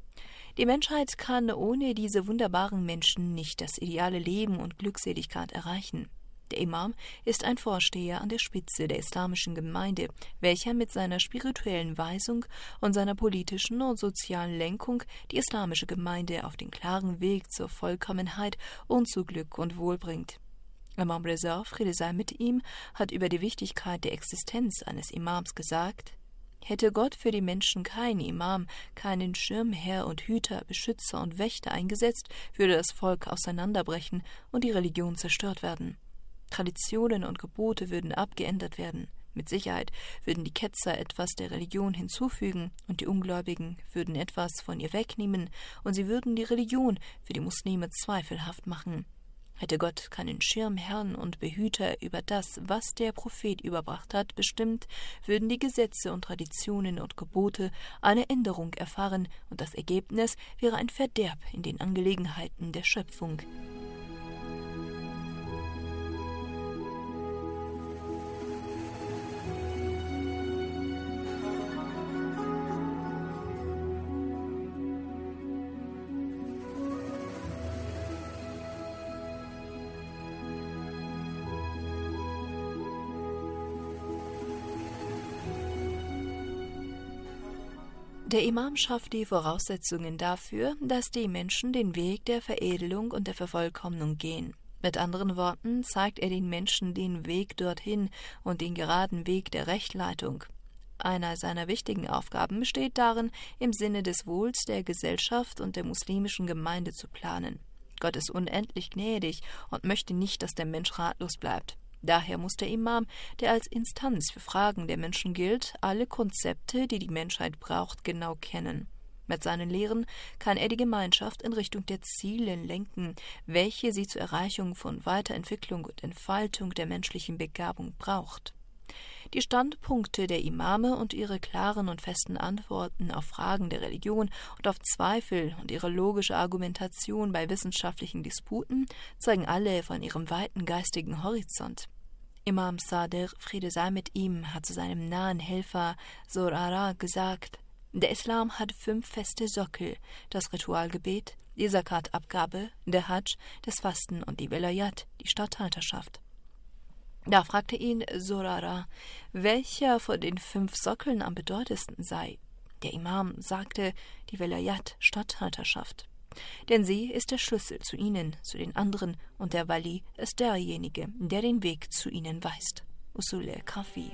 Die Menschheit kann ohne diese wunderbaren Menschen nicht das ideale Leben und Glückseligkeit erreichen. Der Imam ist ein Vorsteher an der Spitze der islamischen Gemeinde, welcher mit seiner spirituellen Weisung und seiner politischen und sozialen Lenkung die islamische Gemeinde auf den klaren Weg zur Vollkommenheit und zu Glück und Wohl bringt. Imam Reza, Friede sei mit ihm, hat über die Wichtigkeit der Existenz eines Imams gesagt: Hätte Gott für die Menschen keinen Imam, keinen Schirmherr und Hüter, Beschützer und Wächter eingesetzt, würde das Volk auseinanderbrechen und die Religion zerstört werden. Traditionen und Gebote würden abgeändert werden. Mit Sicherheit würden die Ketzer etwas der Religion hinzufügen und die Ungläubigen würden etwas von ihr wegnehmen und sie würden die Religion für die Muslime zweifelhaft machen. Hätte Gott keinen Schirmherrn und Behüter über das, was der Prophet überbracht hat, bestimmt, würden die Gesetze und Traditionen und Gebote eine Änderung erfahren und das Ergebnis wäre ein Verderb in den Angelegenheiten der Schöpfung. Der Imam schafft die Voraussetzungen dafür, dass die Menschen den Weg der Veredelung und der Vervollkommnung gehen. Mit anderen Worten zeigt er den Menschen den Weg dorthin und den geraden Weg der Rechtleitung. Einer seiner wichtigen Aufgaben besteht darin, im Sinne des Wohls der Gesellschaft und der muslimischen Gemeinde zu planen. Gott ist unendlich gnädig und möchte nicht, dass der Mensch ratlos bleibt. Daher muss der Imam, der als Instanz für Fragen der Menschen gilt, alle Konzepte, die die Menschheit braucht, genau kennen. Mit seinen Lehren kann er die Gemeinschaft in Richtung der Ziele lenken, welche sie zur Erreichung von Weiterentwicklung und Entfaltung der menschlichen Begabung braucht. Die Standpunkte der Imame und ihre klaren und festen Antworten auf Fragen der Religion und auf Zweifel und ihre logische Argumentation bei wissenschaftlichen Disputen zeigen alle von ihrem weiten geistigen Horizont. Imam Sadr, Friede sei mit ihm, hat zu seinem nahen Helfer Zurara gesagt: Der Islam hat fünf feste Sockel: das Ritualgebet, die Zakat-Abgabe, der Hadsch, das Fasten und die Velayat, die Statthalterschaft. Da fragte ihn Zurara, welcher von den fünf Sockeln am bedeutendsten sei. Der Imam sagte, die Velayat, Statthalterschaft. Denn sie ist der Schlüssel zu ihnen, zu den anderen, und der Wali ist derjenige, der den Weg zu ihnen weist. Usul al-Kafi.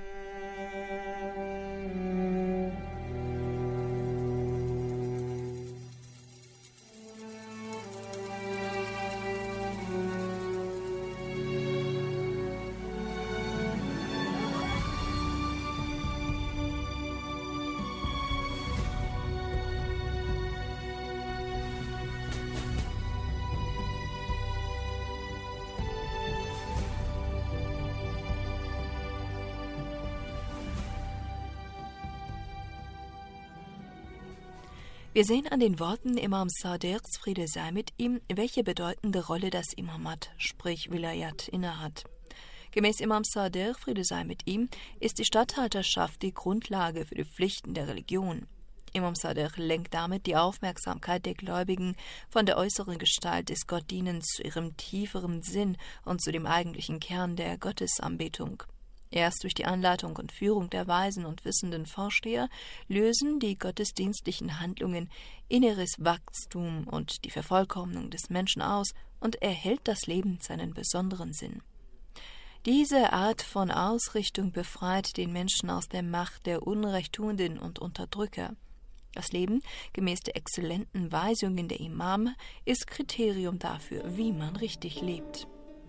Wir sehen an den Worten Imam Sadrs, Friede sei mit ihm, welche bedeutende Rolle das Imamat, sprich Vilayat, innehat. Gemäß Imam Sadr, Friede sei mit ihm, ist die Statthalterschaft die Grundlage für die Pflichten der Religion. Imam Sadr lenkt damit die Aufmerksamkeit der Gläubigen von der äußeren Gestalt des Gottdienens zu ihrem tieferen Sinn und zu dem eigentlichen Kern der Gottesanbetung. Erst durch die Anleitung und Führung der weisen und wissenden Vorsteher lösen die gottesdienstlichen Handlungen inneres Wachstum und die Vervollkommnung des Menschen aus und erhält das Leben seinen besonderen Sinn. Diese Art von Ausrichtung befreit den Menschen aus der Macht der Unrechttuenden und Unterdrücker. Das Leben, gemäß der exzellenten Weisungen der Imame, ist Kriterium dafür, wie man richtig lebt.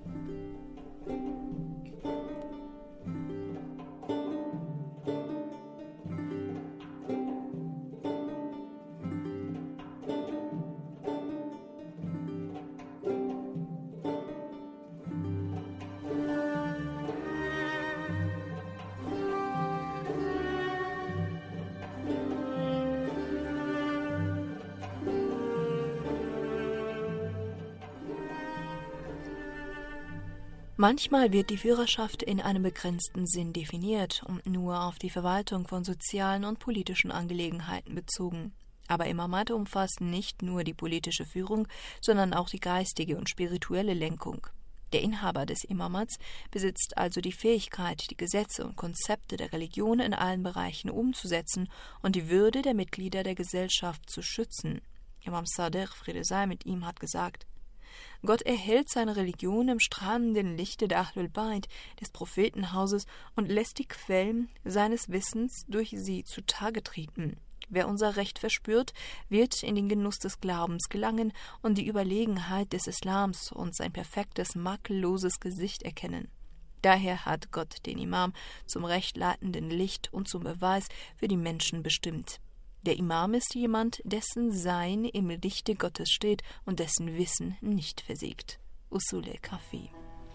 Manchmal wird die Führerschaft in einem begrenzten Sinn definiert und nur auf die Verwaltung von sozialen und politischen Angelegenheiten bezogen. Aber Imamat umfasst nicht nur die politische Führung, sondern auch die geistige und spirituelle Lenkung. Der Inhaber des Imamats besitzt also die Fähigkeit, die Gesetze und Konzepte der Religion in allen Bereichen umzusetzen und die Würde der Mitglieder der Gesellschaft zu schützen. Imam Sadiq, Friede sei mit ihm, hat gesagt: Gott erhält seine Religion im strahlenden Lichte der Ahlul Bayt, des Prophetenhauses, und lässt die Quellen seines Wissens durch sie zutage treten. Wer unser Recht verspürt, wird in den Genuss des Glaubens gelangen und die Überlegenheit des Islams und sein perfektes, makelloses Gesicht erkennen. Daher hat Gott den Imam zum rechtleitenden Licht und zum Beweis für die Menschen bestimmt. Der Imam ist jemand, dessen Sein im Lichte Gottes steht und dessen Wissen nicht versiegt. Usul Kafi.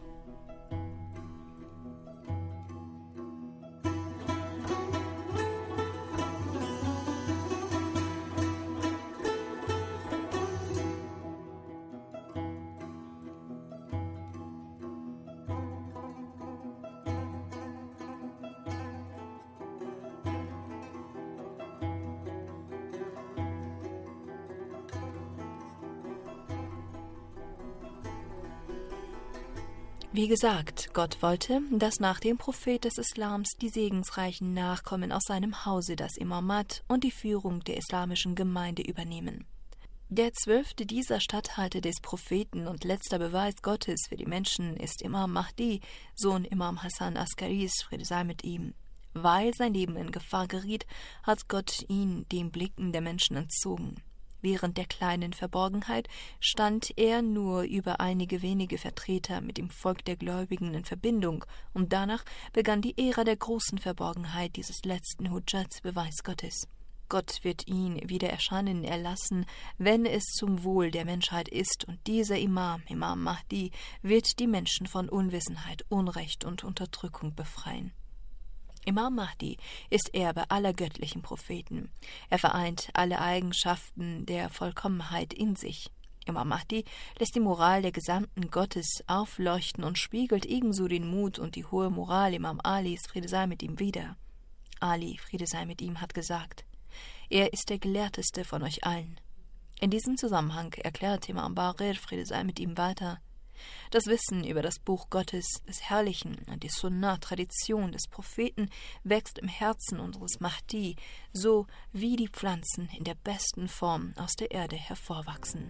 Wie gesagt, Gott wollte, dass nach dem Prophet des Islams die segensreichen Nachkommen aus seinem Hause das Imamat und die Führung der islamischen Gemeinde übernehmen. Der zwölfte dieser Statthalter des Propheten und letzter Beweis Gottes für die Menschen ist Imam Mahdi, Sohn Imam Hassan Askaris, Friede sei mit ihm. Weil sein Leben in Gefahr geriet, hat Gott ihn den Blicken der Menschen entzogen. Während der kleinen Verborgenheit stand er nur über einige wenige Vertreter mit dem Volk der Gläubigen in Verbindung, und danach begann die Ära der großen Verborgenheit dieses letzten Hujjat, Beweis Gottes. Gott wird ihn wieder erscheinen erlassen, wenn es zum Wohl der Menschheit ist, und dieser Imam, Imam Mahdi, wird die Menschen von Unwissenheit, Unrecht und Unterdrückung befreien. Imam Mahdi ist Erbe aller göttlichen Propheten. Er vereint alle Eigenschaften der Vollkommenheit in sich. Imam Mahdi lässt die Moral der Gesandten Gottes aufleuchten und spiegelt ebenso den Mut und die hohe Moral Imam Alis, Friede sei mit ihm, wider. Ali, Friede sei mit ihm, hat gesagt: Er ist der Gelehrteste von euch allen. In diesem Zusammenhang erklärt Imam Baqir, Friede sei mit ihm, weiter: Das Wissen über das Buch Gottes, des Herrlichen, und die Sunnah-Tradition des Propheten wächst im Herzen unseres Mahdi, so wie die Pflanzen in der besten Form aus der Erde hervorwachsen.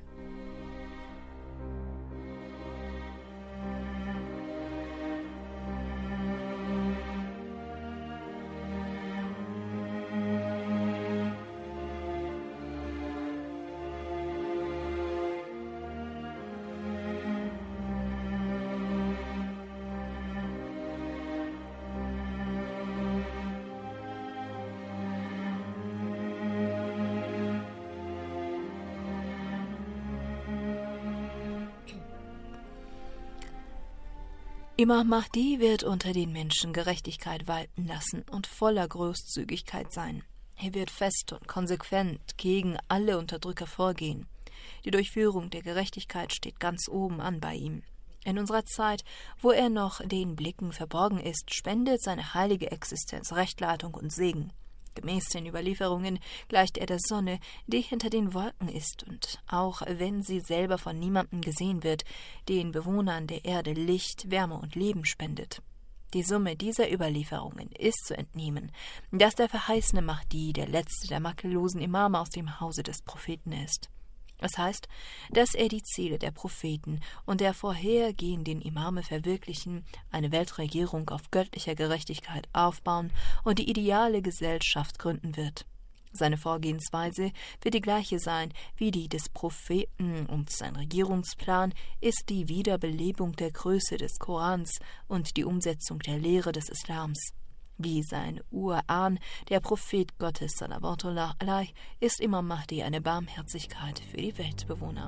Imam Mahdi wird unter den Menschen Gerechtigkeit walten lassen und voller Großzügigkeit sein. Er wird fest und konsequent gegen alle Unterdrücker vorgehen. Die Durchführung der Gerechtigkeit steht ganz oben an bei ihm. In unserer Zeit, wo er noch den Blicken verborgen ist, spendet seine heilige Existenz Rechtleitung und Segen. Gemäß den Überlieferungen gleicht er der Sonne, die hinter den Wolken ist und, auch wenn sie selber von niemandem gesehen wird, den Bewohnern der Erde Licht, Wärme und Leben spendet. Die Summe dieser Überlieferungen ist zu entnehmen, dass der verheißene Mahdi der letzte der makellosen Imame aus dem Hause des Propheten ist. Das heißt, dass er die Ziele der Propheten und der vorhergehenden Imame verwirklichen, eine Weltregierung auf göttlicher Gerechtigkeit aufbauen und die ideale Gesellschaft gründen wird. Seine Vorgehensweise wird die gleiche sein wie die des Propheten und sein Regierungsplan ist die Wiederbelebung der Größe des Korans und die Umsetzung der Lehre des Islams. Wie sein Urahn, der Prophet Gottes, salawatullah alaih, ist Imam Mahdi eine Barmherzigkeit für die Weltbewohner.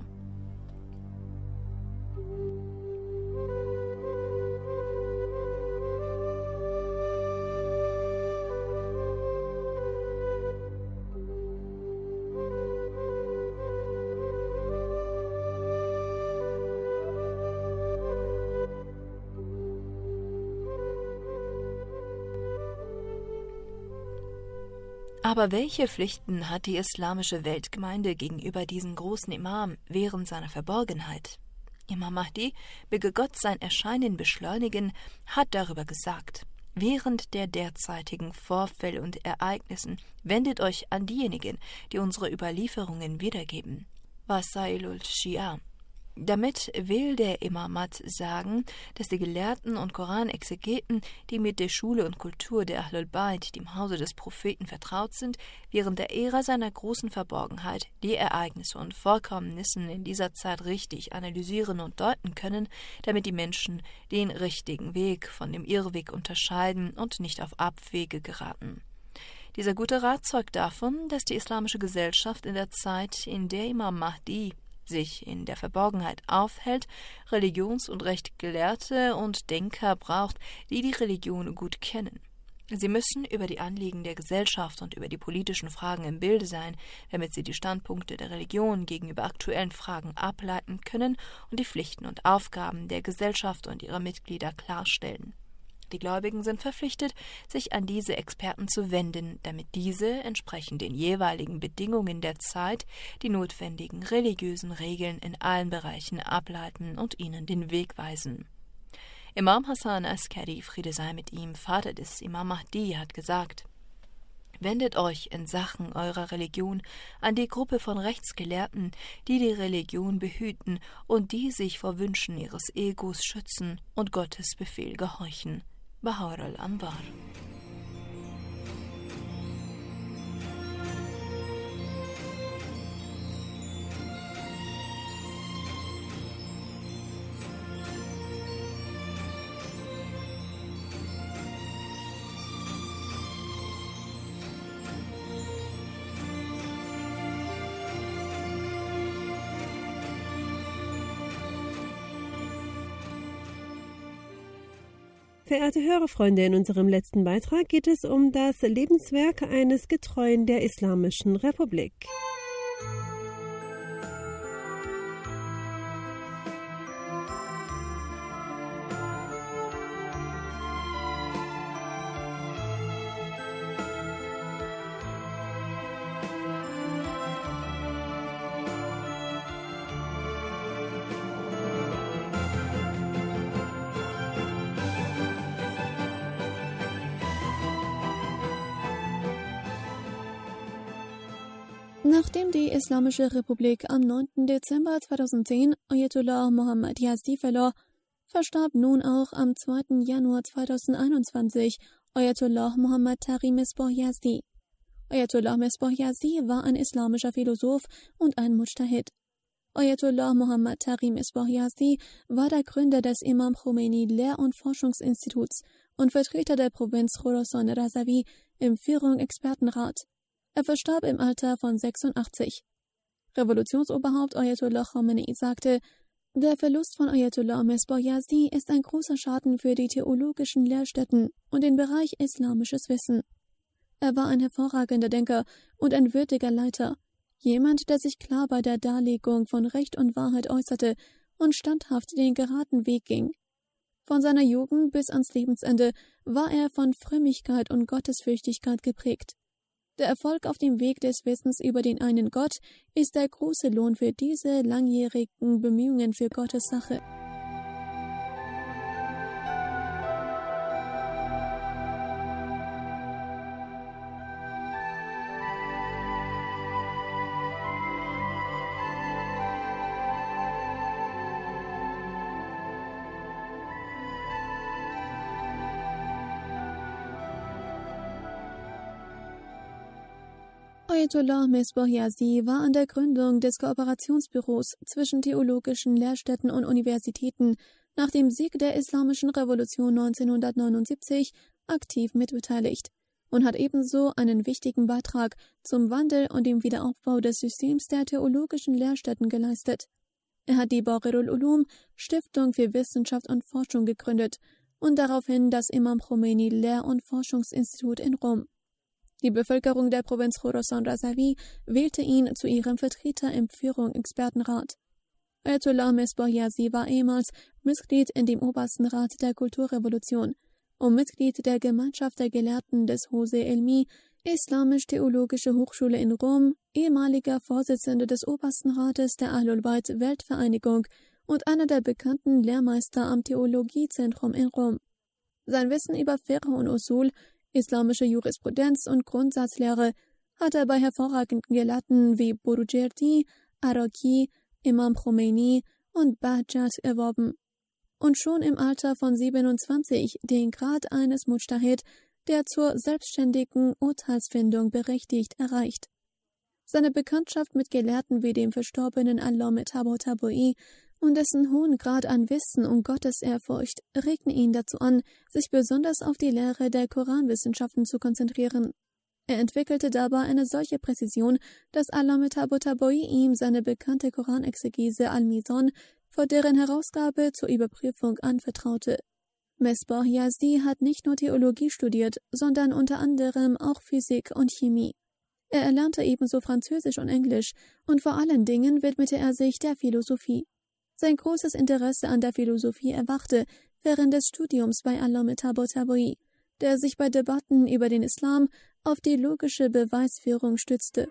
Aber welche Pflichten hat die islamische Weltgemeinde gegenüber diesem großen Imam während seiner Verborgenheit? Imam Mahdi, möge Gott sein Erscheinen beschleunigen, hat darüber gesagt: Während der derzeitigen Vorfälle und Ereignissen wendet euch an diejenigen, die unsere Überlieferungen wiedergeben. Wasailul Shia. Damit will der Imamat sagen, dass die Gelehrten und Koranexegeten, die mit der Schule und Kultur der Ahlul Bayt, dem Hause des Propheten, vertraut sind, während der Ära seiner großen Verborgenheit die Ereignisse und Vorkommnisse in dieser Zeit richtig analysieren und deuten können, damit die Menschen den richtigen Weg von dem Irrweg unterscheiden und nicht auf Abwege geraten. Dieser gute Rat zeugt davon, dass die islamische Gesellschaft in der Zeit, in der Imam Mahdi sich in der Verborgenheit aufhält, Religions- und Rechtgelehrte und Denker braucht, die die Religion gut kennen. Sie müssen über die Anliegen der Gesellschaft und über die politischen Fragen im Bilde sein, damit sie die Standpunkte der Religion gegenüber aktuellen Fragen ableiten können und die Pflichten und Aufgaben der Gesellschaft und ihrer Mitglieder klarstellen. Die Gläubigen sind verpflichtet, sich an diese Experten zu wenden, damit diese, entsprechend den jeweiligen Bedingungen der Zeit, die notwendigen religiösen Regeln in allen Bereichen ableiten und ihnen den Weg weisen. Imam Hassan Askari, Friede sei mit ihm, Vater des Imam Mahdi, hat gesagt: Wendet euch in Sachen eurer Religion an die Gruppe von Rechtsgelehrten, die die Religion behüten und die sich vor Wünschen ihres Egos schützen und Gottes Befehl gehorchen. Bahar al-Anwar. Verehrte Hörerfreunde, in unserem letzten Beitrag geht es um das Lebenswerk eines Getreuen der Islamischen Republik. Nachdem die Islamische Republik am neunten Dezember zweitausendzehn Ayatollah Mohammad Yazdi verlor, verstarb nun auch am zweiten Januar zweitausendeinundzwanzig Ayatollah Mohammad Taqi Misbah Yazdi. Ayatollah Misbah Yazdi war ein islamischer Philosoph und ein Mujtahid. Ayatollah Mohammad Taqi Misbah Yazdi war der Gründer des Imam Khomeini Lehr- und Forschungsinstituts und Vertreter der Provinz Khorasan Razavi im Führung-Expertenrat. Er verstarb im Alter von sechsundachtzig. Revolutionsoberhaupt Ayatollah Khomeini sagte: Der Verlust von Ayatollah Misbah Yazdi ist ein großer Schaden für die theologischen Lehrstätten und den Bereich islamisches Wissen. Er war ein hervorragender Denker und ein würdiger Leiter, jemand, der sich klar bei der Darlegung von Recht und Wahrheit äußerte und standhaft den geraden Weg ging. Von seiner Jugend bis ans Lebensende war er von Frömmigkeit und Gottesfürchtigkeit geprägt. Der Erfolg auf dem Weg des Wissens über den einen Gott ist der große Lohn für diese langjährigen Bemühungen für Gottes Sache. Ayatollah Mesbah Yazdi war an der Gründung des Kooperationsbüros zwischen theologischen Lehrstätten und Universitäten nach dem Sieg der Islamischen Revolution neunzehnhundertneunundsiebzig aktiv mitbeteiligt und hat ebenso einen wichtigen Beitrag zum Wandel und dem Wiederaufbau des Systems der theologischen Lehrstätten geleistet. Er hat die Bahirul Ulum, Stiftung für Wissenschaft und Forschung, gegründet und daraufhin das Imam Khomeini Lehr- und Forschungsinstitut in Rom. Die Bevölkerung der Provinz Khorasan Razavi wählte ihn zu ihrem Vertreter im Führung-Expertenrat. Ayatollah Mesbah Yazdi war ehemals Mitglied in dem Obersten Rat der Kulturrevolution und Mitglied der Gemeinschaft der Gelehrten des Hose Elmi, Islamisch-Theologische Hochschule in Rom, ehemaliger Vorsitzender des Obersten Rates der Ahlul Bayt Weltvereinigung und einer der bekannten Lehrmeister am Theologiezentrum in Rom. Sein Wissen über Fiqh und Usul, islamische Jurisprudenz und Grundsatzlehre hat er bei hervorragenden Gelehrten wie Borujerdi, Araki, Imam Khomeini und Bahjat erworben und schon im Alter von siebenundzwanzig den Grad eines Mujtahid, der zur selbstständigen Urteilsfindung berechtigt, erreicht. Seine Bekanntschaft mit Gelehrten wie dem verstorbenen Allame Tabatabai und dessen hohen Grad an Wissen und Gottesehrfurcht regten ihn dazu an, sich besonders auf die Lehre der Koranwissenschaften zu konzentrieren. Er entwickelte dabei eine solche Präzision, dass Allame Tabatabai ihm seine bekannte Koranexegese Al-Mizan vor deren Herausgabe zur Überprüfung anvertraute. Mesbah Yazdi hat nicht nur Theologie studiert, sondern unter anderem auch Physik und Chemie. Er erlernte ebenso Französisch und Englisch und vor allen Dingen widmete er sich der Philosophie. Sein großes Interesse an der Philosophie erwachte während des Studiums bei Allame Tabatabai, der sich bei Debatten über den Islam auf die logische Beweisführung stützte.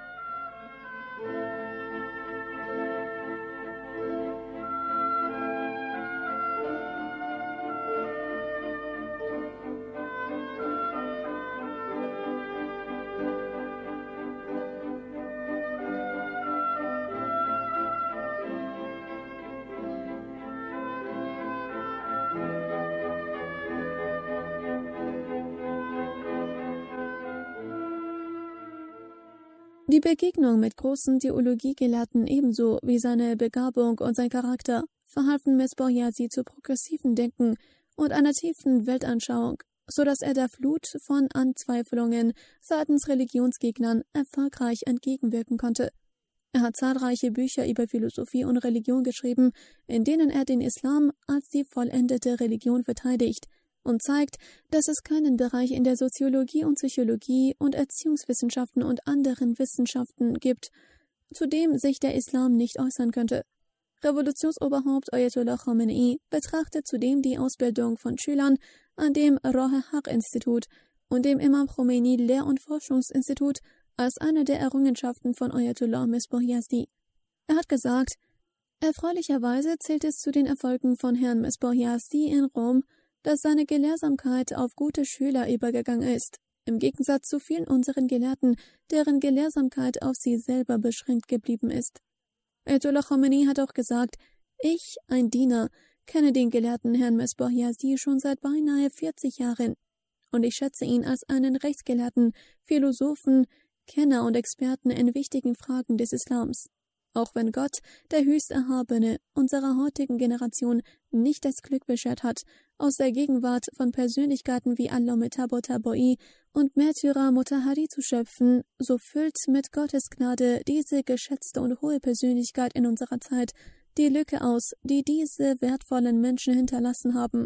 Die Begegnung mit großen Theologiegelehrten ebenso wie seine Begabung und sein Charakter verhalfen Mesbah Yazdi zu progressiven Denken und einer tiefen Weltanschauung, so dass er der Flut von Anzweiflungen seitens Religionsgegnern erfolgreich entgegenwirken konnte. Er hat zahlreiche Bücher über Philosophie und Religion geschrieben, in denen er den Islam als die vollendete Religion verteidigt und zeigt, dass es keinen Bereich in der Soziologie und Psychologie und Erziehungswissenschaften und anderen Wissenschaften gibt, zu dem sich der Islam nicht äußern könnte. Revolutionsoberhaupt Ayatollah Khomeini betrachtet zudem die Ausbildung von Schülern an dem Rah-e-Haq-Institut und dem Imam Khomeini Lehr- und Forschungsinstitut als eine der Errungenschaften von Ayatollah Mesbah Yazdi. Er hat gesagt, erfreulicherweise zählt es zu den Erfolgen von Herrn Mesbah Yazdi in Rom, dass seine Gelehrsamkeit auf gute Schüler übergegangen ist, im Gegensatz zu vielen unseren Gelehrten, deren Gelehrsamkeit auf sie selber beschränkt geblieben ist. Ayatollah Khomeini hat auch gesagt, ich, ein Diener, kenne den Gelehrten Herrn Mesbah Yazdi schon seit beinahe vierzig Jahren und ich schätze ihn als einen Rechtsgelehrten, Philosophen, Kenner und Experten in wichtigen Fragen des Islams. Auch wenn Gott, der Höchsterhabene, unserer heutigen Generation nicht das Glück beschert hat, aus der Gegenwart von Persönlichkeiten wie Allame Tabatabai und Märtyrer Mutahari zu schöpfen, so füllt mit Gottes Gnade diese geschätzte und hohe Persönlichkeit in unserer Zeit die Lücke aus, die diese wertvollen Menschen hinterlassen haben.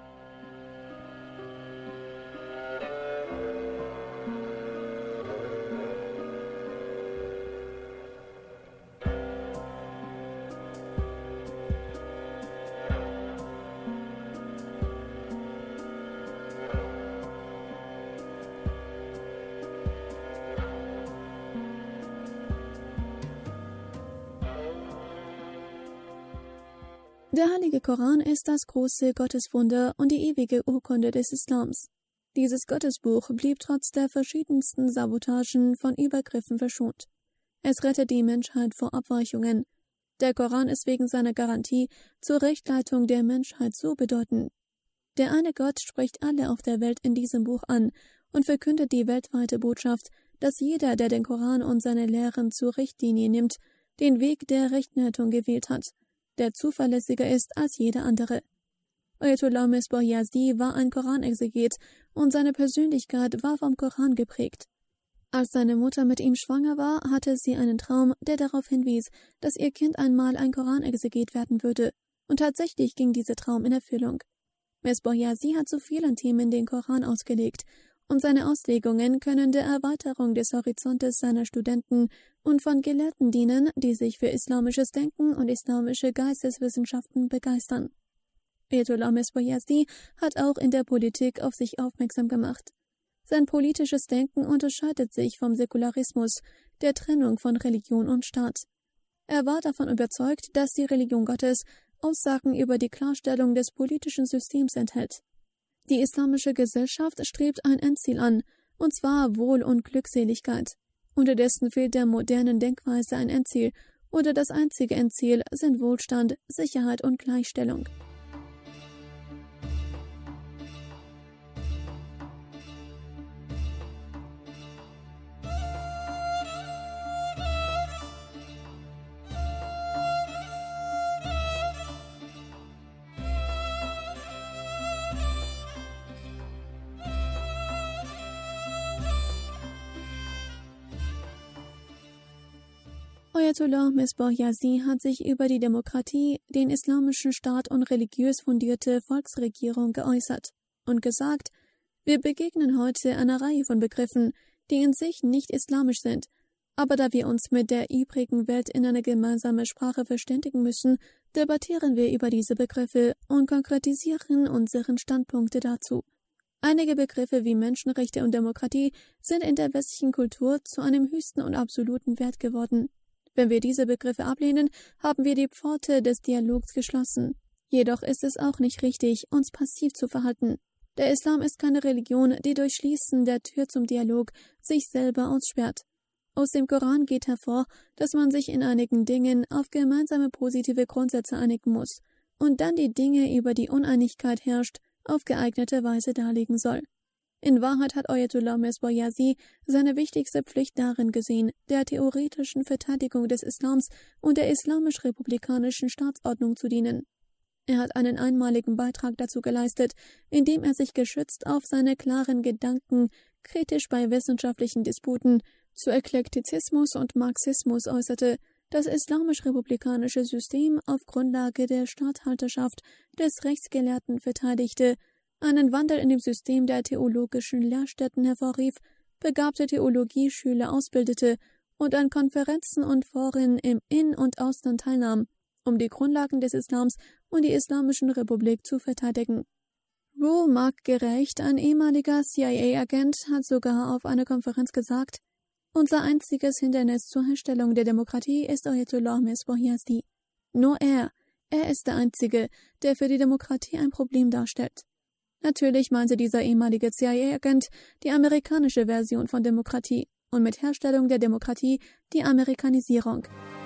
Der Heilige Koran ist das große Gotteswunder und die ewige Urkunde des Islams. Dieses Gottesbuch blieb trotz der verschiedensten Sabotagen von Übergriffen verschont. Es rettet die Menschheit vor Abweichungen. Der Koran ist wegen seiner Garantie zur Rechtleitung der Menschheit so bedeutend. Der eine Gott spricht alle auf der Welt in diesem Buch an und verkündet die weltweite Botschaft, dass jeder, der den Koran und seine Lehren zur Richtlinie nimmt, den Weg der Rechtleitung gewählt hat, der zuverlässiger ist als jeder andere. Ayatollah Misbah Yazdi war ein Koranexeget und seine Persönlichkeit war vom Koran geprägt. Als seine Mutter mit ihm schwanger war, hatte sie einen Traum, der darauf hinwies, dass ihr Kind einmal ein Koranexeget werden würde. Und tatsächlich ging dieser Traum in Erfüllung. Misbah Yazdi hat zu vielen Themen den Koran ausgelegt, und seine Auslegungen können der Erweiterung des Horizontes seiner Studenten und von Gelehrten dienen, die sich für islamisches Denken und islamische Geisteswissenschaften begeistern. Ayatollah Misbah Yazdi hat auch in der Politik auf sich aufmerksam gemacht. Sein politisches Denken unterscheidet sich vom Säkularismus, der Trennung von Religion und Staat. Er war davon überzeugt, dass die Religion Gottes Aussagen über die Klarstellung des politischen Systems enthält. Die islamische Gesellschaft strebt ein Endziel an, und zwar Wohl und Glückseligkeit. Unterdessen fehlt der modernen Denkweise ein Endziel, oder das einzige Endziel sind Wohlstand, Sicherheit und Gleichstellung. Ayatollah Misbah Yazdi hat sich über die Demokratie, den islamischen Staat und religiös fundierte Volksregierung geäußert und gesagt, wir begegnen heute einer Reihe von Begriffen, die in sich nicht islamisch sind, aber da wir uns mit der übrigen Welt in eine gemeinsame Sprache verständigen müssen, debattieren wir über diese Begriffe und konkretisieren unsere Standpunkte dazu. Einige Begriffe wie Menschenrechte und Demokratie sind in der westlichen Kultur zu einem höchsten und absoluten Wert geworden. Wenn wir diese Begriffe ablehnen, haben wir die Pforte des Dialogs geschlossen. Jedoch ist es auch nicht richtig, uns passiv zu verhalten. Der Islam ist keine Religion, die durch Schließen der Tür zum Dialog sich selber aussperrt. Aus dem Koran geht hervor, dass man sich in einigen Dingen auf gemeinsame positive Grundsätze einigen muss und dann die Dinge, über die Uneinigkeit herrscht, auf geeignete Weise darlegen soll. In Wahrheit hat Ayatollah Misbah Yazdi seine wichtigste Pflicht darin gesehen, der theoretischen Verteidigung des Islams und der islamisch-republikanischen Staatsordnung zu dienen. Er hat einen einmaligen Beitrag dazu geleistet, indem er sich gestützt auf seine klaren Gedanken kritisch bei wissenschaftlichen Disputen zu Eklektizismus und Marxismus äußerte, das islamisch-republikanische System auf Grundlage der Statthalterschaft des Rechtsgelehrten verteidigte, einen Wandel in dem System der theologischen Lehrstätten hervorrief, begabte Theologieschüler ausbildete und an Konferenzen und Foren im In- und Ausland teilnahm, um die Grundlagen des Islams und die Islamischen Republik zu verteidigen. Roel Mark-Gerecht, ein ehemaliger C I A-Agent, hat sogar auf einer Konferenz gesagt, unser einziges Hindernis zur Herstellung der Demokratie ist Ayatollah Misbah Yazdi. Nur er, er ist der Einzige, der für die Demokratie ein Problem darstellt. Natürlich meinte dieser ehemalige C I A-Agent die amerikanische Version von Demokratie und mit Herstellung der Demokratie die Amerikanisierung.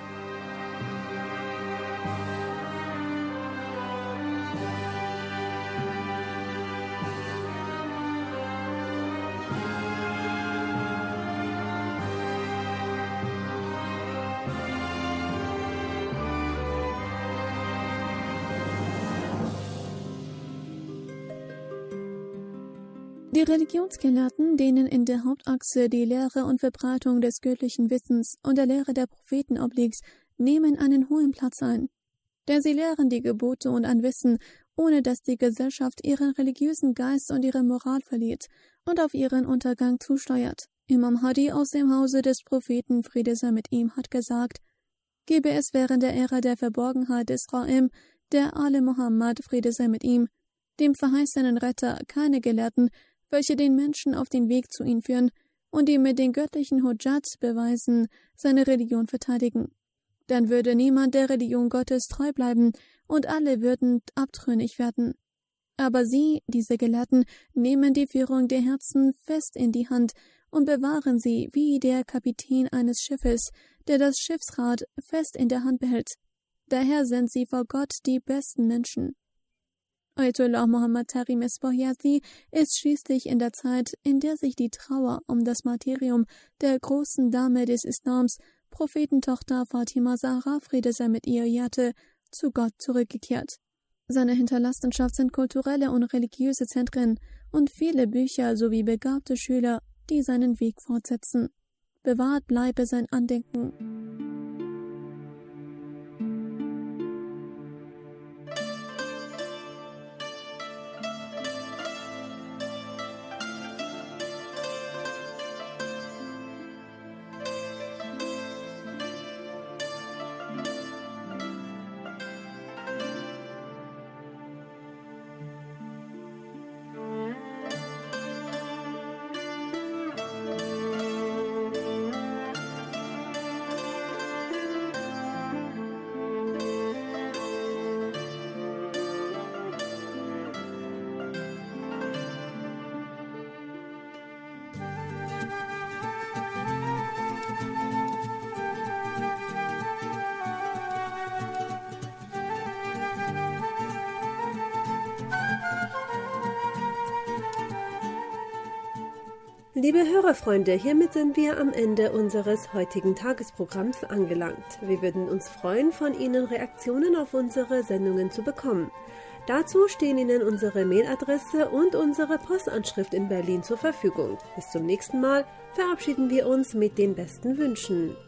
Die Religionsgelehrten, denen in der Hauptachse die Lehre und Verbreitung des göttlichen Wissens und der Lehre der Propheten obliegt, nehmen einen hohen Platz ein. Denn sie lehren die Gebote und ein Wissen, ohne dass die Gesellschaft ihren religiösen Geist und ihre Moral verliert und auf ihren Untergang zusteuert. Imam Hadi aus dem Hause des Propheten, Friede sei mit ihm, hat gesagt, gebe es während der Ära der Verborgenheit des Ra'im, der Ale Muhammad, Friede sei mit ihm, dem verheißenen Retter, keine Gelehrten, welche den Menschen auf den Weg zu ihm führen und die mit den göttlichen Hujjat beweisen, seine Religion verteidigen. Dann würde niemand der Religion Gottes treu bleiben und alle würden abtrünnig werden. Aber sie, diese Gelehrten, nehmen die Führung der Herzen fest in die Hand und bewahren sie wie der Kapitän eines Schiffes, der das Schiffsrad fest in der Hand behält. Daher sind sie vor Gott die besten Menschen. Ayatollah Mohammad Taqi Misbah Yazdi ist schließlich in der Zeit, in der sich die Trauer um das Martyrium der großen Dame des Islams, Prophetentochter Fatima Zahra, Friede sei mit ihr, jährte, zu Gott zurückgekehrt. Seine Hinterlassenschaft sind kulturelle und religiöse Zentren und viele Bücher sowie begabte Schüler, die seinen Weg fortsetzen. Bewahrt bleibe sein Andenken. Liebe Hörerfreunde, hiermit sind wir am Ende unseres heutigen Tagesprogramms angelangt. Wir würden uns freuen, von Ihnen Reaktionen auf unsere Sendungen zu bekommen. Dazu stehen Ihnen unsere Mailadresse und unsere Postanschrift in Berlin zur Verfügung. Bis zum nächsten Mal verabschieden wir uns mit den besten Wünschen.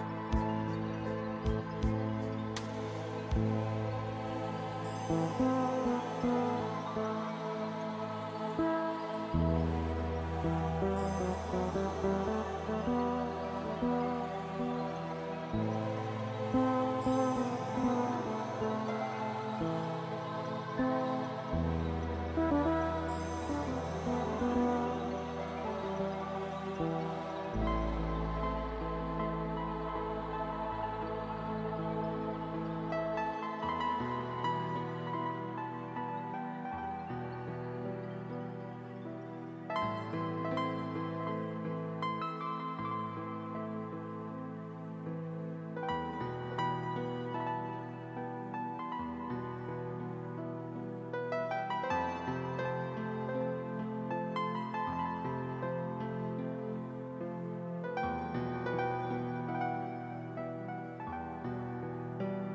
Thank you.